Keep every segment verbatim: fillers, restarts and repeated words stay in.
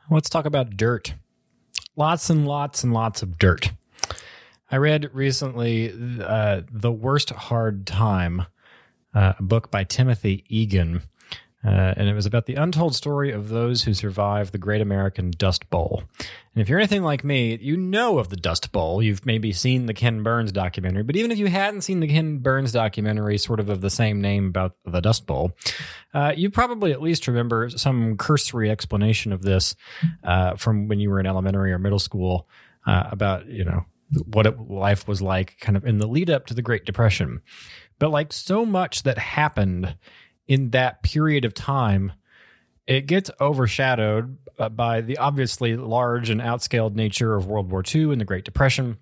let's talk about dirt. Lots and lots and lots of dirt. I read recently uh, The Worst Hard Time, uh, a book by Timothy Egan, uh, and it was about the untold story of those who survived the Great American Dust Bowl. And if you're anything like me, you know of the Dust Bowl. You've maybe seen the Ken Burns documentary, but even if you hadn't seen the Ken Burns documentary, sort of of the same name about the Dust Bowl, uh, you probably at least remember some cursory explanation of this uh, from when you were in elementary or middle school uh, about, you know, what it, life was like kind of in the lead up to the Great Depression. But like so much that happened in that period of time, it gets overshadowed by the obviously large and outscaled nature of World War Two and the Great Depression.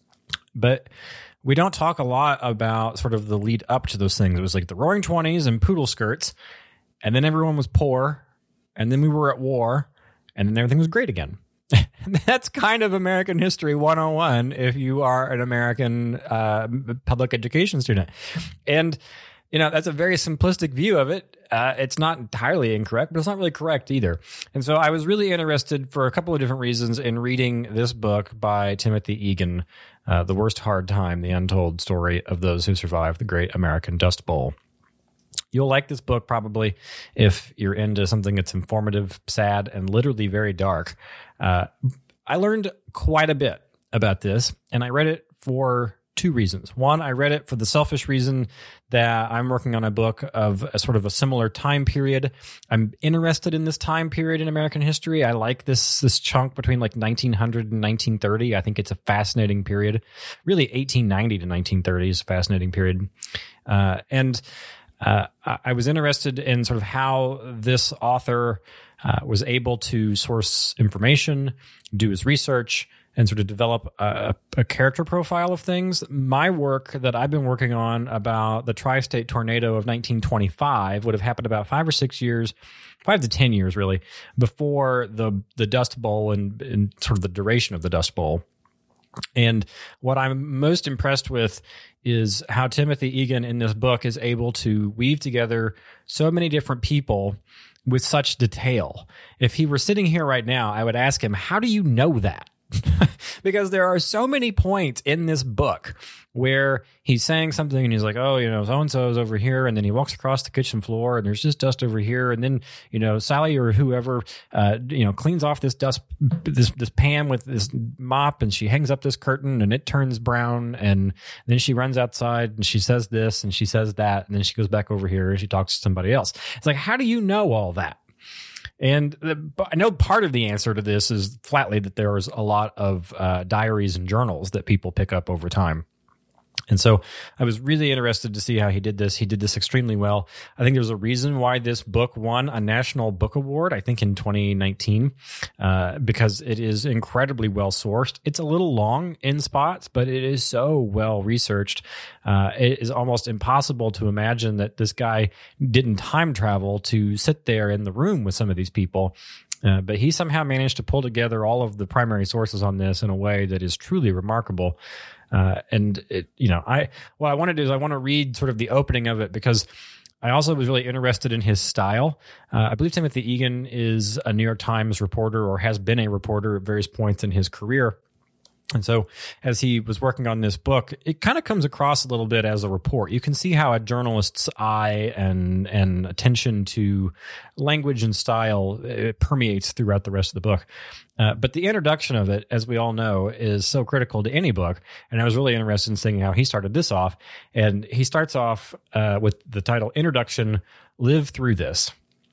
But we don't talk a lot about sort of the lead up to those things. It was like the Roaring Twenties and poodle skirts, and then everyone was poor, and then we were at war, and then everything was great again. That's kind of American History one oh one if you are an American uh, public education student. And, you know, that's a very simplistic view of it. Uh, it's not entirely incorrect, but it's not really correct either. And so I was really interested for a couple of different reasons in reading this book by Timothy Egan, uh, The Worst Hard Time, The Untold Story of Those Who Survived the Great American Dust Bowl. You'll like this book probably if you're into something that's informative, sad, and literally very dark. Uh, I learned quite a bit about this, and I read it for two reasons. One, I read it for the selfish reason that I'm working on a book of a sort of a similar time period. I'm interested in this time period in American history. I like this this chunk between like nineteen hundred and nineteen thirty. I think it's a fascinating period. Really, eighteen ninety to nineteen thirty is a fascinating period. Uh, and uh, I was interested in sort of how this author uh, was able to source information, do his research, and sort of develop a, a character profile of things. My work that I've been working on about the tri-state tornado of nineteen twenty-five would have happened about five or six years, five to ten years really, before the the Dust Bowl and, and sort of the duration of the Dust Bowl. And what I'm most impressed with is how Timothy Egan in this book is able to weave together so many different people with such detail. If he were sitting here right now, I would ask him, how do you know that? Because there are so many points in this book where he's saying something and he's like, oh, you know, so-and-so is over here. And then he walks across the kitchen floor and there's just dust over here. And then, you know, Sally or whoever, uh, you know, cleans off this dust, this, this pan with this mop, and she hangs up this curtain and it turns brown. And then she runs outside and she says this and she says that. And then she goes back over here and she talks to somebody else. It's like, how do you know all that? And the, I know part of the answer to this is flatly that there is a lot of uh, diaries and journals that people pick up over time. And so I was really interested to see how he did this. He did this extremely well. I think there's a reason why this book won a National Book Award, I think in twenty nineteen, uh, because it is incredibly well sourced. It's a little long in spots, but it is so well researched. Uh, it is almost impossible to imagine that this guy didn't time travel to sit there in the room with some of these people. Uh, but he somehow managed to pull together all of the primary sources on this in a way that is truly remarkable. Uh, and it, you know, I, what I want to do is I want to read sort of the opening of it because I also was really interested in his style. Uh, I believe Timothy Egan is a New York Times reporter or has been a reporter at various points in his career. And so as he was working on this book, it kind of comes across a little bit as a report. You can see how a journalist's eye and and attention to language and style it permeates throughout the rest of the book. Uh, but the introduction of it, as we all know, is so critical to any book. And I was really interested in seeing how he started this off. And he starts off uh, with the title, Introduction, Live Through This.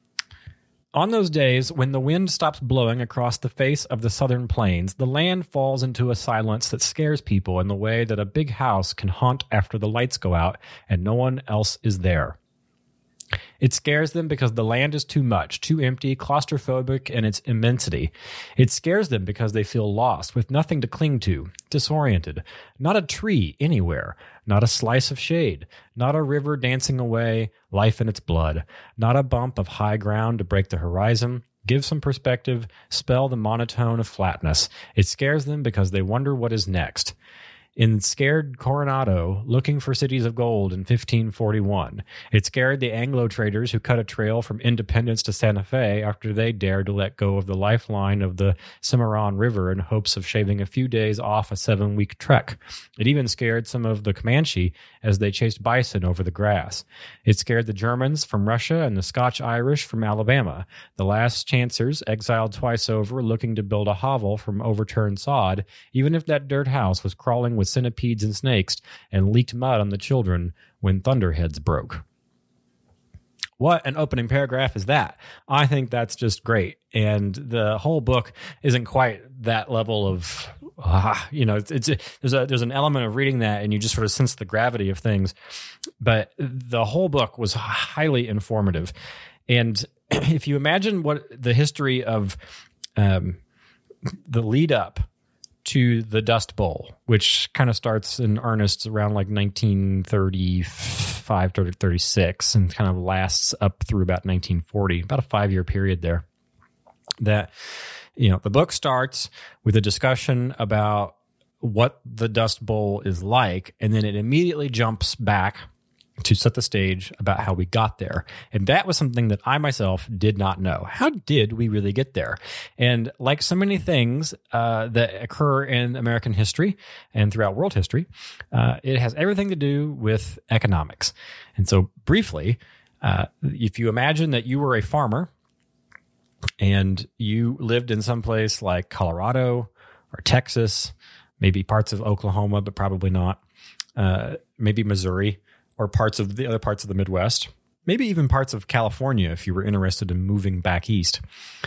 On those days when the wind stops blowing across the face of the southern plains, the land falls into a silence that scares people in the way that a big house can haunt after the lights go out and no one else is there. It scares them because the land is too much, too empty, claustrophobic in its immensity. It scares them because they feel lost, with nothing to cling to, disoriented. Not a tree anywhere, not a slice of shade, not a river dancing away, life in its blood, not a bump of high ground to break the horizon, give some perspective, spell the monotone of flatness. It scares them because they wonder what is next. in scared Coronado looking for cities of gold in fifteen forty-one. It scared the Anglo traders who cut a trail from Independence to Santa Fe after they dared to let go of the lifeline of the Cimarron River in hopes of shaving a few days off a seven-week trek. It even scared some of the Comanche as they chased bison over the grass. It scared the Germans from Russia and the Scotch-Irish from Alabama, the last chancers exiled twice over looking to build a hovel from overturned sod, even if that dirt house was crawling with centipedes and snakes and leaked mud on the children when thunderheads broke. What an opening paragraph is that? I think that's just great. And the whole book isn't quite that level of, uh, you know, it's, it's there's a there's an element of reading that and you just sort of sense the gravity of things. But the whole book was highly informative. And if you imagine what the history of um, the lead up to the Dust Bowl, which kind of starts in earnest around like nineteen thirty-five, thirty-six, and kind of lasts up through about nineteen forty, about a five-year period there. That, you know, the book starts with a discussion about what the Dust Bowl is like, and then it immediately jumps back to set the stage about how we got there. And that was something that I myself did not know. How did we really get there? And like so many things uh, that occur in American history and throughout world history, uh, it has everything to do with economics. And so briefly, uh, if you imagine that you were a farmer and you lived in some place like Colorado or Texas, maybe parts of Oklahoma, but probably not, uh, maybe Missouri, or parts of the other parts of the Midwest, maybe even parts of California if you were interested in moving back east.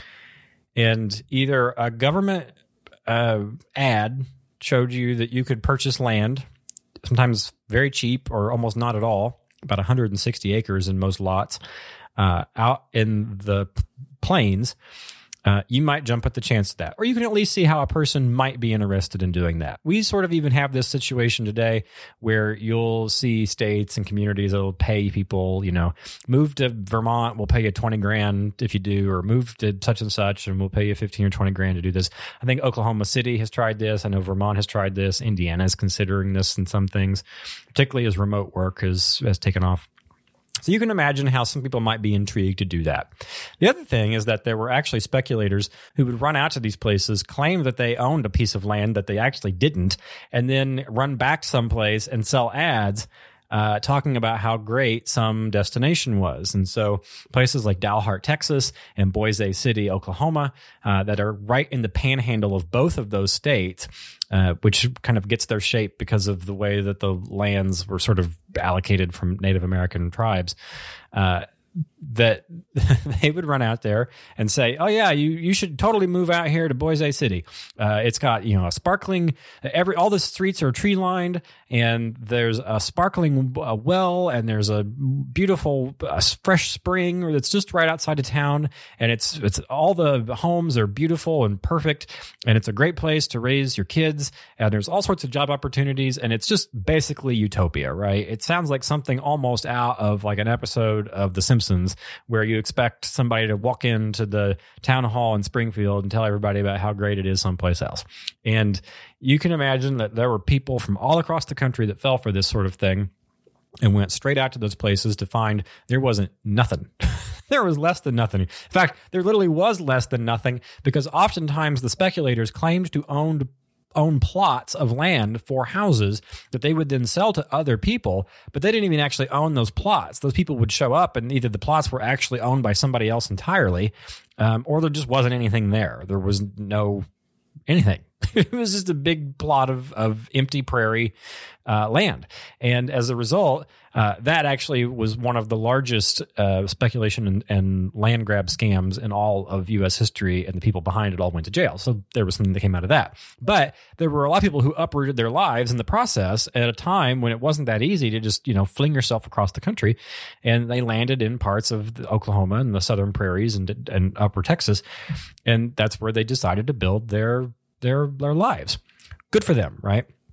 And either a government uh, ad showed you that you could purchase land, sometimes very cheap or almost not at all, about one hundred sixty acres in most lots, uh, out in the plains. Uh, you might jump at the chance of that. Or you can at least see how a person might be interested in doing that. We sort of even have this situation today where you'll see states and communities that will pay people, you know, move to Vermont, we'll pay you twenty grand if you do, or move to such and such and we'll pay you fifteen or twenty grand to do this. I think Oklahoma City has tried this. I know Vermont has tried this. Indiana is considering this in some things, particularly as remote work has, has taken off. So you can imagine how some people might be intrigued to do that. The other thing is that there were actually speculators who would run out to these places, claim that they owned a piece of land that they actually didn't, and then run back someplace and sell ads uh, talking about how great some destination was. And so places like Dalhart, Texas, and Boise City, Oklahoma, uh, that are right in the panhandle of both of those states, uh, which kind of gets their shape because of the way that the lands were sort of allocated from Native American tribes, uh, that they would run out there and say, oh yeah, you, you should totally move out here to Boise City. Uh, it's got, you know, a sparkling, every, all the streets are tree lined and there's a sparkling uh, well and there's a beautiful uh, fresh spring that's just right outside of town. And it's, it's all the homes are beautiful and perfect. And it's a great place to raise your kids. And there's all sorts of job opportunities. And it's just basically utopia, right? It sounds like something almost out of like an episode of The Simpsons, where you expect somebody to walk into the town hall in Springfield and tell everybody about how great it is someplace else. And you can imagine that there were people from all across the country that fell for this sort of thing and went straight out to those places to find there wasn't nothing. There was less than nothing. In fact, there literally was less than nothing because oftentimes the speculators claimed to own own plots of land for houses that they would then sell to other people, but they didn't even actually own those plots. Those people would show up and either the plots were actually owned by somebody else entirely, um, or there just wasn't anything there. There was no anything. It was just a big plot of, of empty prairie uh, land. And as a result, uh, that actually was one of the largest uh, speculation and, and land grab scams in all of U S history, and the people behind it all went to jail. So there was something that came out of that. But there were a lot of people who uprooted their lives in the process at a time when it wasn't that easy to just, you know, fling yourself across the country. And they landed in parts of the Oklahoma and the southern prairies and, and upper Texas. And that's where they decided to build their their their lives. Good for them, right?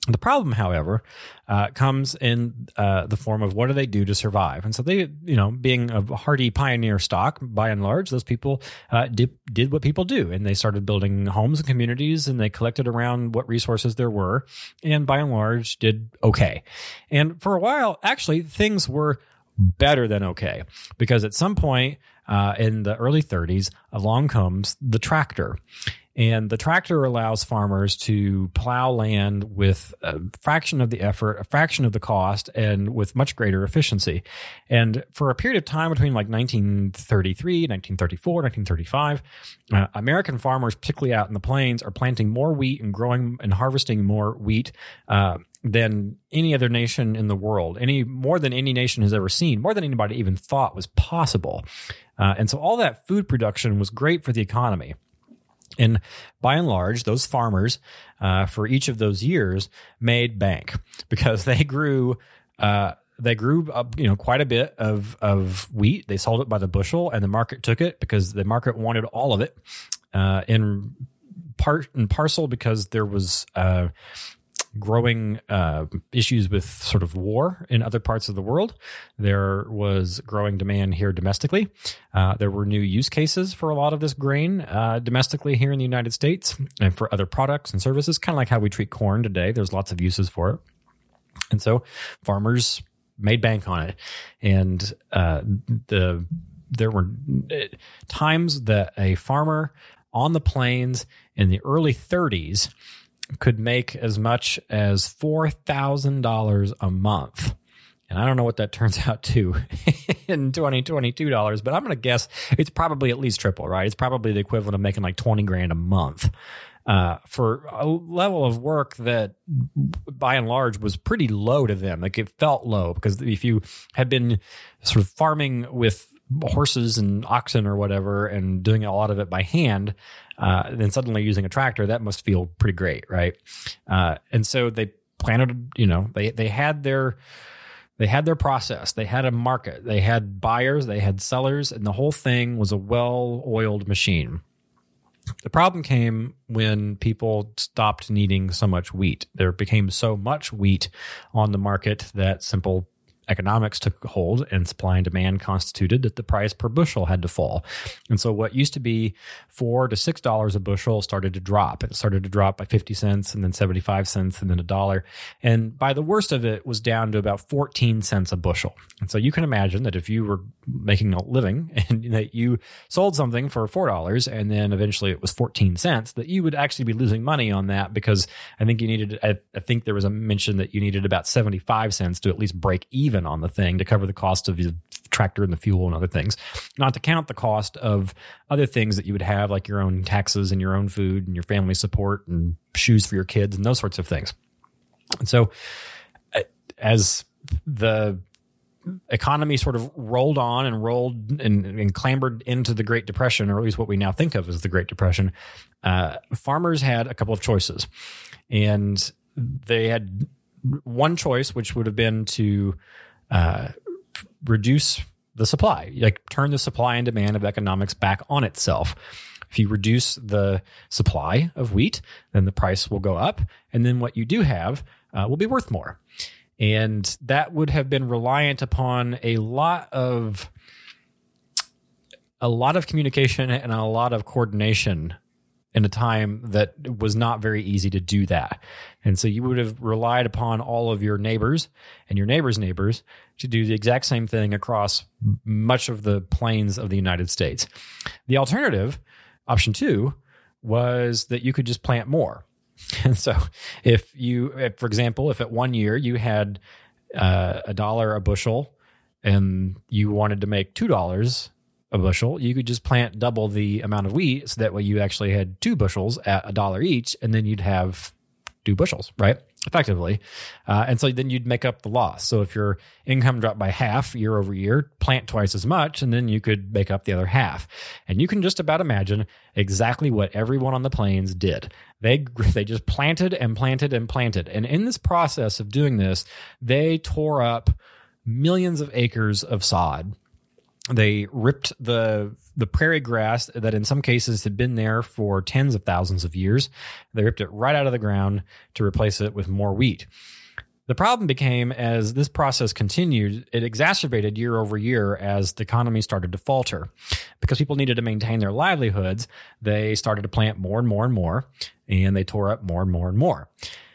The problem, however, uh, comes in uh, the form of what do they do to survive? And so they, you know, being a hardy pioneer stock, by and large, those people uh, did, did what people do. And they started building homes and communities, and they collected around what resources there were, and by and large did okay. And for a while, actually, things were better than okay, because at some point uh, in the early thirties, along comes the tractor. And the tractor allows farmers to plow land with a fraction of the effort, a fraction of the cost, and with much greater efficiency. And for a period of time between like nineteen thirty-three, nineteen thirty-four, nineteen thirty-five, uh, American farmers, particularly out in the plains, are planting more wheat and growing and harvesting more wheat uh, than any other nation in the world, any more than any nation has ever seen, more than anybody even thought was possible. Uh, and so all that food production was great for the economy. And by and large, those farmers, uh, for each of those years, made bank because they grew, uh, they grew up, you know, quite a bit of of wheat. They sold it by the bushel, and the market took it because the market wanted all of it, uh, in part and parcel because there was uh, growing uh, issues with sort of war in other parts of the world. There was growing demand here domestically. Uh, there were new use cases for a lot of this grain uh, domestically here in the United States and for other products and services, kind of like how we treat corn today. There's lots of uses for it. And so farmers made bank on it. And uh, the there were times that a farmer on the plains in the early thirties could make as much as four thousand dollars a month. And I don't know what that turns out to in twenty twenty-two dollars, but I'm going to guess it's probably at least triple, right? It's probably the equivalent of making like twenty grand a month uh, for a level of work that by and large was pretty low to them. Like it felt low because if you had been sort of farming with horses and oxen or whatever and doing a lot of it by hand, uh, then suddenly using a tractor, that must feel pretty great, right? Uh, and so they planted, you know, they they had their they had their process, they had a market, they had buyers, they had sellers, and the whole thing was a well-oiled machine. The problem came when people stopped needing so much wheat. There became so much wheat on the market that simple economics took hold and supply and demand constituted that the price per bushel had to fall. And so what used to be four to six dollars a bushel started to drop. It started to drop by fifty cents and then seventy-five cents and then a dollar. And by the worst of it was down to about fourteen cents a bushel. And so you can imagine that if you were making a living and that you sold something for four dollars and then eventually it was fourteen cents, that you would actually be losing money on that because I think you needed, I, I think there was a mention that you needed about seventy-five cents to at least break even on the thing to cover the cost of the tractor and the fuel and other things, not to count the cost of other things that you would have, like your own taxes and your own food and your family support and shoes for your kids and those sorts of things. And so as the economy sort of rolled on and rolled and, and clambered into the Great Depression, or at least what we now think of as the Great Depression, uh, farmers had a couple of choices. And they had one choice, which would have been to uh, reduce the supply, like turn the supply and demand of economics back on itself. If you reduce the supply of wheat, then the price will go up. And then what you do have uh, will be worth more. And that would have been reliant upon a lot of a lot of communication and a lot of coordination in a time that was not very easy to do that. And so you would have relied upon all of your neighbors and your neighbors' neighbors to do the exact same thing across much of the plains of the United States. The alternative, option two, was that you could just plant more. And so if you, if, for example, if at one year you had uh, a dollar a bushel and you wanted to make two dollars a bushel, you could just plant double the amount of wheat, so that way you actually had two bushels at a dollar each, and then you'd have two bushels, right? Effectively. Uh, and so then you'd make up the loss. So if your income dropped by half year over year, plant twice as much, and then you could make up the other half. And you can just about imagine exactly what everyone on the plains did. They they just planted and planted and planted. And in this process of doing this, they tore up millions of acres of sod. They ripped the the prairie grass that in some cases had been there for tens of thousands of years. They ripped it right out of the ground to replace it with more wheat. The problem became, as this process continued, it exacerbated year over year as the economy started to falter. Because people needed to maintain their livelihoods, they started to plant more and more and more, and they tore up more and more and more.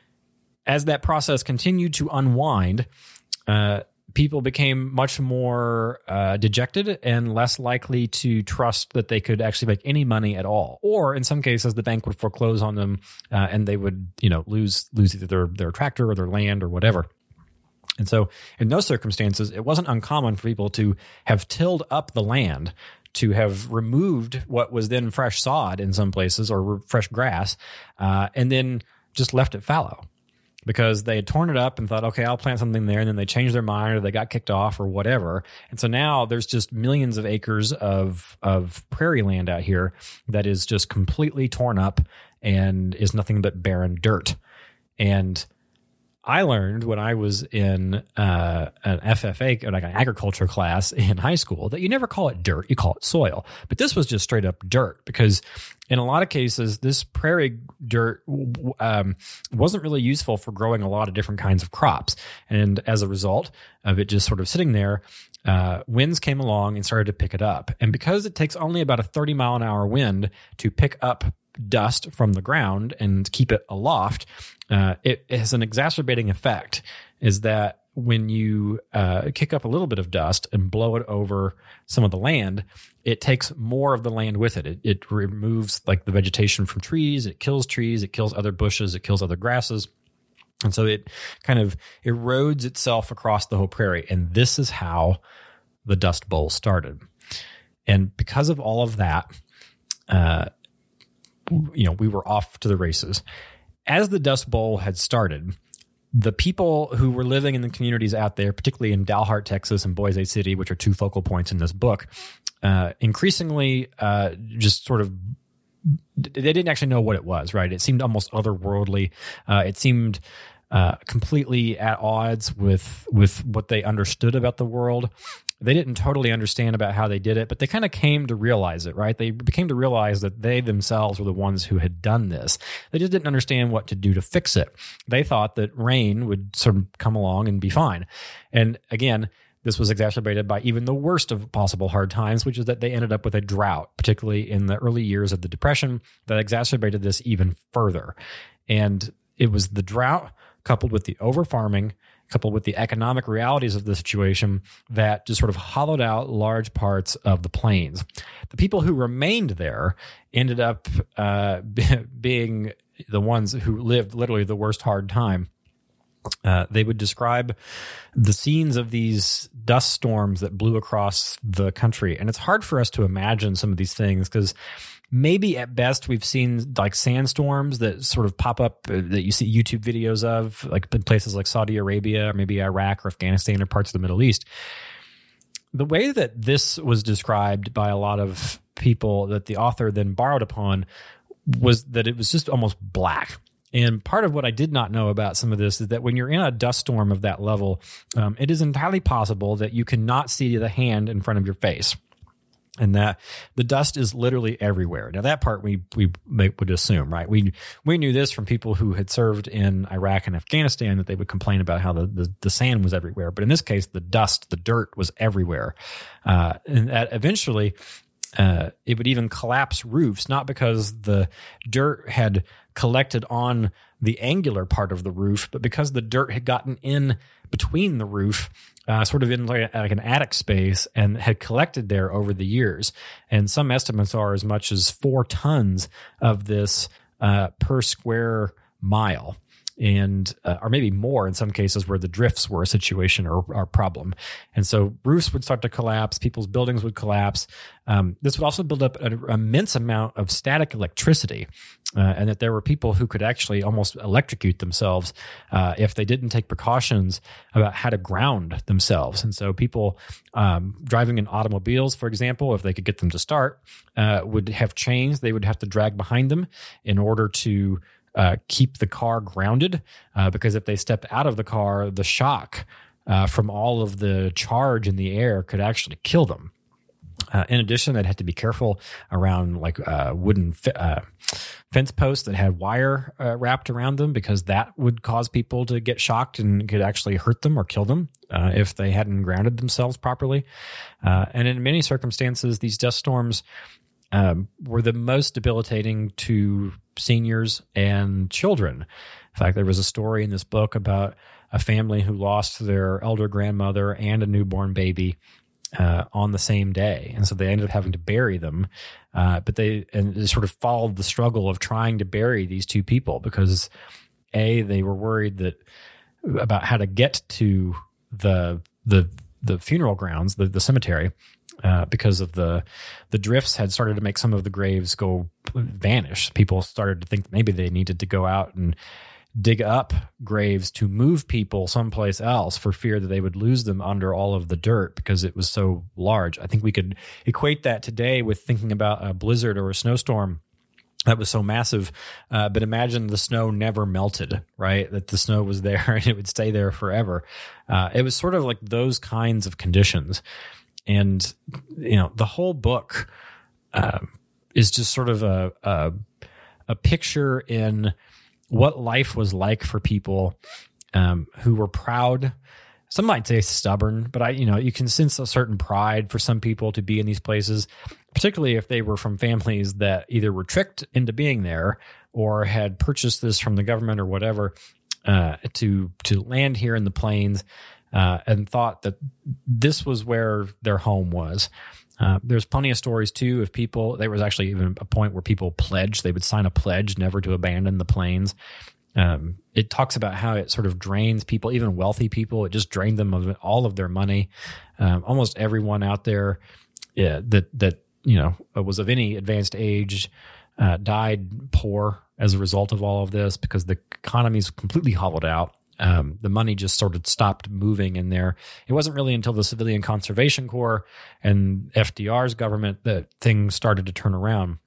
As that process continued to unwind, uh, people became much more uh, dejected and less likely to trust that they could actually make any money at all. Or in some cases, the bank would foreclose on them uh, and they would, you know, lose lose either their, their tractor or their land or whatever. And so in those circumstances, it wasn't uncommon for people to have tilled up the land, to have removed what was then fresh sod in some places or fresh grass, uh, and then just left it fallow. Because they had torn it up and thought, okay, I'll plant something there. And then they changed their mind or they got kicked off or whatever. And so now there's just millions of acres of, of prairie land out here that is just completely torn up and is nothing but barren dirt. And I learned when I was in uh, an F F A, like an agriculture class in high school, that you never call it dirt, you call it soil. But this was just straight up dirt, because in a lot of cases, this prairie dirt um, wasn't really useful for growing a lot of different kinds of crops. And as a result of it just sort of sitting there, uh, winds came along and started to pick it up. And because it takes only about a thirty mile an hour wind to pick up dust from the ground and keep it aloft, uh, it has an exacerbating effect, is that when you uh, kick up a little bit of dust and blow it over some of the land, it takes more of the land with it. It, it removes like the vegetation from trees, it kills trees, it kills other bushes, it kills other grasses. And so it kind of erodes itself across the whole prairie. And this is how the Dust Bowl started. And because of all of that, uh, you know, we were off to the races. As the Dust Bowl had started, the people who were living in the communities out there, particularly in Dalhart, Texas, and Boise City, which are two focal points in this book, uh, increasingly uh, just sort of, they didn't actually know what it was, right? It seemed almost otherworldly. Uh, it seemed uh, completely at odds with with what they understood about the world. They didn't totally understand about how they did it, but they kind of came to realize it, right? They came to realize that they themselves were the ones who had done this. They just didn't understand what to do to fix it. They thought that rain would sort of come along and be fine. And again, this was exacerbated by even the worst of possible hard times, which is that they ended up with a drought, particularly in the early years of the Depression, that exacerbated this even further. And it was the drought coupled with the over-farming, coupled with the economic realities of the situation, that just sort of hollowed out large parts of the plains. The people who remained there ended up uh, being the ones who lived literally the worst hard time. Uh, they would describe the scenes of these dust storms that blew across the country. And it's hard for us to imagine some of these things because maybe at best we've seen like sandstorms that sort of pop up uh, that you see YouTube videos of, like in places like Saudi Arabia or maybe Iraq or Afghanistan or parts of the Middle East. The way that this was described by a lot of people that the author then borrowed upon was that it was just almost black. And part of what I did not know about some of this is that when you're in a dust storm of that level, um, it is entirely possible that you cannot see the hand in front of your face. And that the dust is literally everywhere. Now, that part we we would assume, right? We we knew this from people who had served in Iraq and Afghanistan, that they would complain about how the, the, the sand was everywhere. But in this case, the dust, the dirt was everywhere. Uh, and that eventually uh, it would even collapse roofs, not because the dirt had collected on the angular part of the roof, but because the dirt had gotten in between the roof, Uh, sort of in like, like an attic space, and had collected there over the years. And some estimates are as much as four tons of this uh, per square mile. And uh, or maybe more in some cases where the drifts were a situation or, or problem. And so roofs would start to collapse, people's buildings would collapse. Um, this would also build up an immense amount of static electricity, uh, and that there were people who could actually almost electrocute themselves uh, if they didn't take precautions about how to ground themselves. And so people um, driving in automobiles, for example, if they could get them to start, uh, would have chains they would have to drag behind them in order to Uh, keep the car grounded, uh, because if they stepped out of the car, the shock uh, from all of the charge in the air could actually kill them. Uh, in addition, they'd have to be careful around like uh, wooden fi- uh, fence posts that had wire uh, wrapped around them, because that would cause people to get shocked and could actually hurt them or kill them uh, if they hadn't grounded themselves properly. Uh, and in many circumstances, these dust storms um, were the most debilitating to seniors and children. In fact, there was a story in this book about a family who lost their elder grandmother and a newborn baby Uh, on the same day. And so they ended up having to bury them. Uh, but they, and they sort of followed the struggle of trying to bury these two people because A, they were worried that about how to get to the, the, the funeral grounds, the, the cemetery, uh, because of the, the drifts had started to make some of the graves go vanish. People started to think that maybe they needed to go out and dig up graves to move people someplace else for fear that they would lose them under all of the dirt because it was so large. I think we could equate that today with thinking about a blizzard or a snowstorm that was so massive. Uh, but imagine the snow never melted, right? That the snow was there and it would stay there forever. Uh, it was sort of like those kinds of conditions. And, you know, the whole book uh, is just sort of a, a, a picture in what life was like for people um, who were proud. Some might say stubborn, but I, you know, you can sense a certain pride for some people to be in these places, particularly if they were from families that either were tricked into being there or had purchased this from the government or whatever uh, to to land here in the plains uh, and thought that this was where their home was. Uh, there's plenty of stories, too, of people. There was actually even a point where people pledged. They would sign a pledge never to abandon the plains. Um, it talks about how it sort of drains people, even wealthy people. It just drained them of all of their money. Um, almost everyone out there yeah, that, that you know was of any advanced age uh, died poor as a result of all of this because the economy's completely hollowed out. Um, the money just sort of stopped moving in there. It wasn't really until the Civilian Conservation Corps and F D R's government that things started to turn around.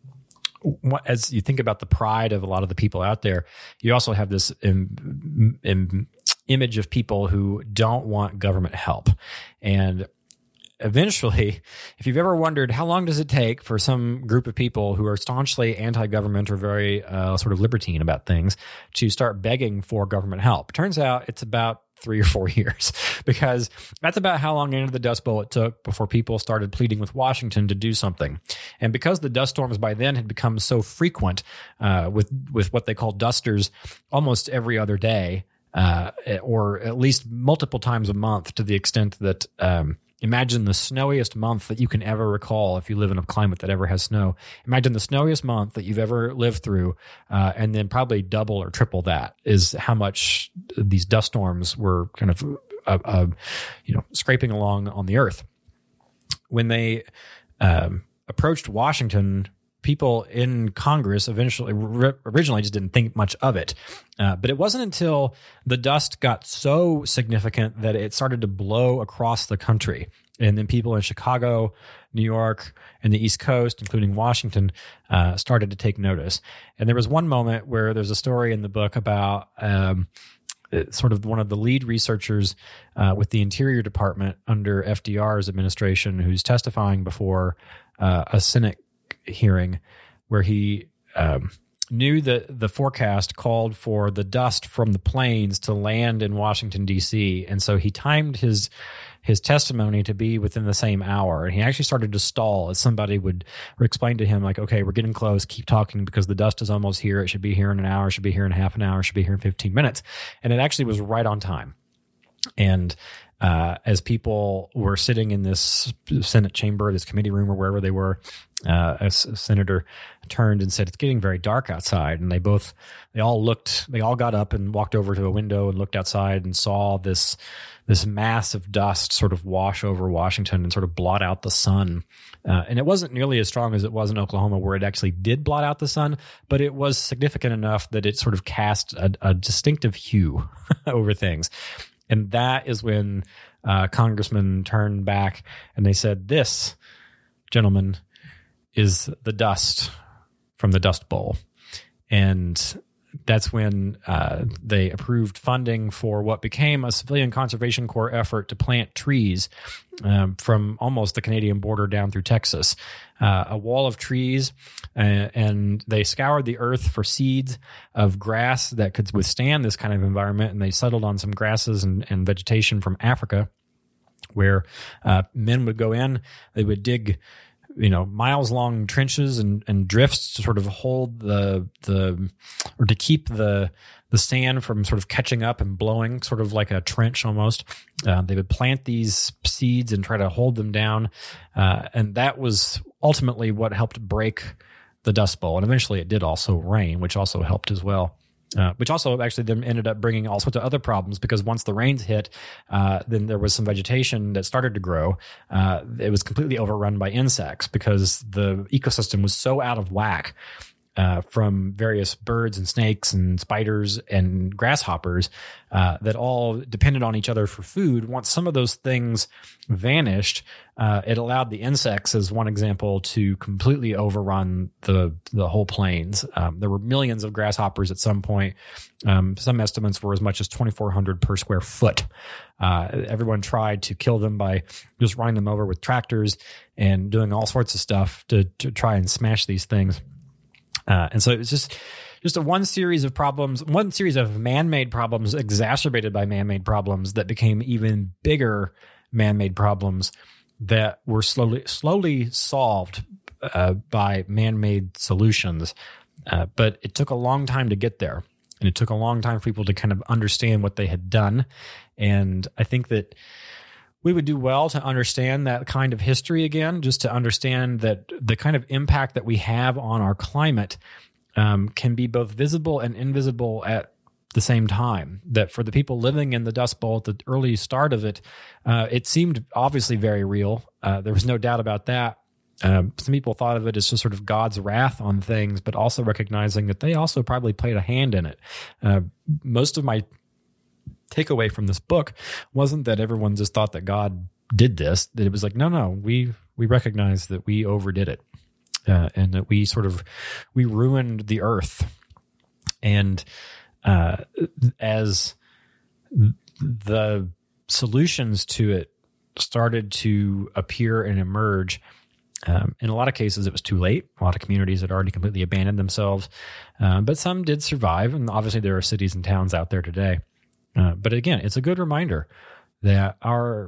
As you think about the pride of a lot of the people out there, you also have this im, im, image of people who don't want government help. And eventually, if you've ever wondered how long does it take for some group of people who are staunchly anti-government or very uh, sort of libertine about things to start begging for government help, turns out it's about three or four years because that's about how long into the Dust Bowl it took before people started pleading with Washington to do something. And because the dust storms by then had become so frequent uh, with, with what they call dusters almost every other day, uh, or at least multiple times a month, to the extent that um, imagine the snowiest month that you can ever recall if you live in a climate that ever has snow. Imagine the snowiest month that you've ever lived through, uh, and then probably double or triple that is how much these dust storms were kind of, uh, uh, you know, scraping along on the earth. When they um, approached Washington, people in Congress eventually originally just didn't think much of it. Uh, but it wasn't until the dust got so significant that it started to blow across the country. And then people in Chicago, New York, and the East Coast, including Washington, uh, started to take notice. And there was one moment where there's a story in the book about um, sort of one of the lead researchers uh, with the Interior Department under F D R's administration who's testifying before uh, a Senate hearing where he um, knew that the forecast called for the dust from the plains to land in Washington, D C. And so he timed his his testimony to be within the same hour. And he actually started to stall as somebody would explain to him, like, okay, we're getting close, keep talking because the dust is almost here. It should be here in an hour, it should be here in half an hour, it should be here in fifteen minutes. And it actually was right on time. And uh, as people were sitting in this Senate chamber, this committee room or wherever they were, uh, a, a senator turned and said, "It's getting very dark outside." And they both, they all looked, they all got up and walked over to a window and looked outside and saw this, this mass of dust sort of wash over Washington and sort of blot out the sun. Uh, and it wasn't nearly as strong as it was in Oklahoma, where it actually did blot out the sun, but it was significant enough that it sort of cast a, a distinctive hue over things. And that is when uh, congressmen turned back and they said, "This, gentlemen, is the dust from the Dust Bowl." And that's when uh, they approved funding for what became a Civilian Conservation Corps effort to plant trees um, from almost the Canadian border down through Texas. Uh, a wall of trees, uh, and they scoured the earth for seeds of grass that could withstand this kind of environment, and they settled on some grasses and, and vegetation from Africa, where uh, men would go in, they would dig you know, miles long trenches and, and drifts to sort of hold the, the, or to keep the, the sand from sort of catching up and blowing, sort of like a trench almost. Uh, they would plant these seeds and try to hold them down. Uh, and that was ultimately what helped break the Dust Bowl. And eventually it did also rain, which also helped as well. Uh, which also actually then ended up bringing all sorts of other problems, because once the rains hit, uh, then there was some vegetation that started to grow. Uh, it was completely overrun by insects because the ecosystem was so out of whack uh, from various birds and snakes and spiders and grasshoppers uh, that all depended on each other for food. Once some of those things vanished, uh, it allowed the insects, as one example, to completely overrun the the whole plains. Um, there were millions of grasshoppers at some point. Um, some estimates were as much as twenty-four hundred per square foot. Uh, everyone tried to kill them by just running them over with tractors and doing all sorts of stuff to to try and smash these things. Uh, and so it was just just a one series of problems, one series of man-made problems exacerbated by man-made problems that became even bigger man-made problems that were slowly slowly solved uh, by man-made solutions. Uh, but it took a long time to get there, and it took a long time for people to kind of understand what they had done. And I think that we would do well to understand that kind of history again, just to understand that the kind of impact that we have on our climate um, can be both visible and invisible at the same time. That for the people living in the Dust Bowl at the early start of it, uh, it seemed obviously very real. Uh, there was no doubt about that. Uh, some people thought of it as just sort of God's wrath on things, but also recognizing that they also probably played a hand in it. Uh, most of my takeaway from this book wasn't that everyone just thought that God did this, that it was like, no, no, we, we recognize that we overdid it, uh, and that we sort of, we ruined the earth. And, uh, as the solutions to it started to appear and emerge, um, in a lot of cases, it was too late. A lot of communities had already completely abandoned themselves, uh, but some did survive. And obviously there are cities and towns out there today. Uh, but again, it's a good reminder that our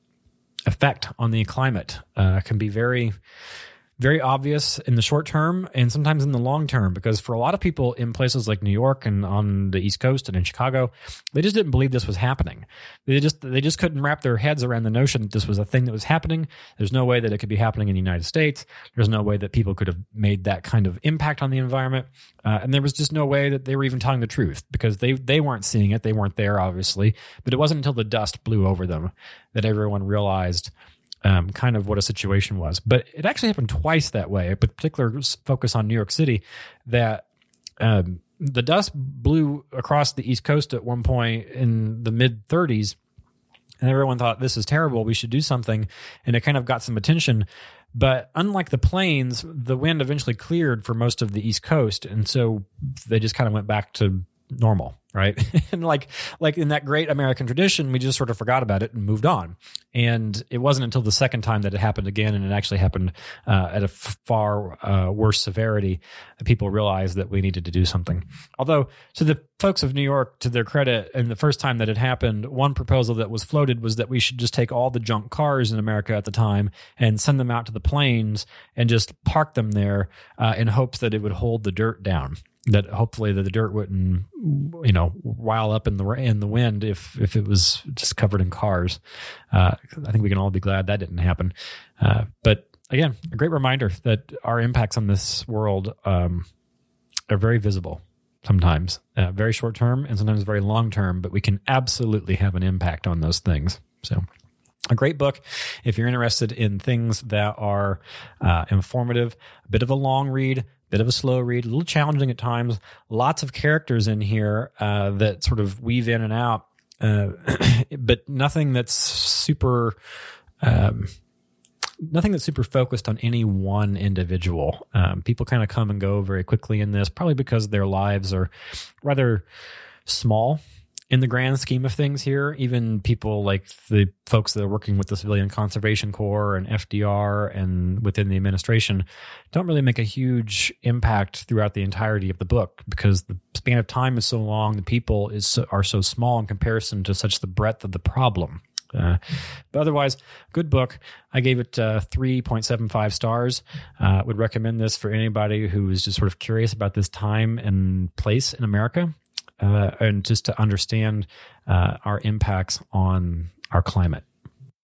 effect on the climate uh, can be very, very obvious in the short term and sometimes in the long term, because for a lot of people in places like New York and on the East Coast and in Chicago, they just didn't believe this was happening. They just they just couldn't wrap their heads around the notion that this was a thing that was happening. There's no way that it could be happening in the United States. There's no way that people could have made that kind of impact on the environment. Uh, and there was just no way that they were even telling the truth, because they, they weren't seeing it. They weren't there, obviously. But it wasn't until the dust blew over them that everyone realized Um, kind of what a situation was. But it actually happened twice that way, a particular focus on New York City, that um, the dust blew across the East Coast at one point in the mid thirties, and everyone thought, this is terrible, we should do something, and it kind of got some attention. But unlike the plains, the wind eventually cleared for most of the East Coast, and so they just kind of went back to normal, right? And like like in that great American tradition, we just sort of forgot about it and moved on. And it wasn't until the second time that it happened again, and it actually happened uh, at a f- far uh, worse severity, that people realized that we needed to do something. Although, to the folks of New York, to their credit, and the first time that it happened, one proposal that was floated was that we should just take all the junk cars in America at the time and send them out to the plains and just park them there uh, in hopes that it would hold the dirt down. That hopefully that the dirt wouldn't, you know, while up in the in the wind if if it was just covered in cars. Uh, I think we can all be glad that didn't happen. Uh, but again, a great reminder that our impacts on this world um, are very visible sometimes, uh, very short term and sometimes very long term. But we can absolutely have an impact on those things. So, a great book if you're interested in things that are uh, informative. A bit of a long read. Bit of a slow read, a little challenging at times. Lots of characters in here uh, that sort of weave in and out, uh, but nothing that's super um, nothing that's super focused on any one individual. Um, people kind of come and go very quickly in this, probably because their lives are rather small in the grand scheme of things here. Even people like the folks that are working with the Civilian Conservation Corps and F D R and within the administration don't really make a huge impact throughout the entirety of the book, because the span of time is so long, the people is so, are so small in comparison to such the breadth of the problem. Uh, but otherwise, good book. I gave it uh, three point seven five stars. Uh, would recommend this for anybody who is just sort of curious about this time and place in America. Uh, and just to understand uh, our impacts on our climate.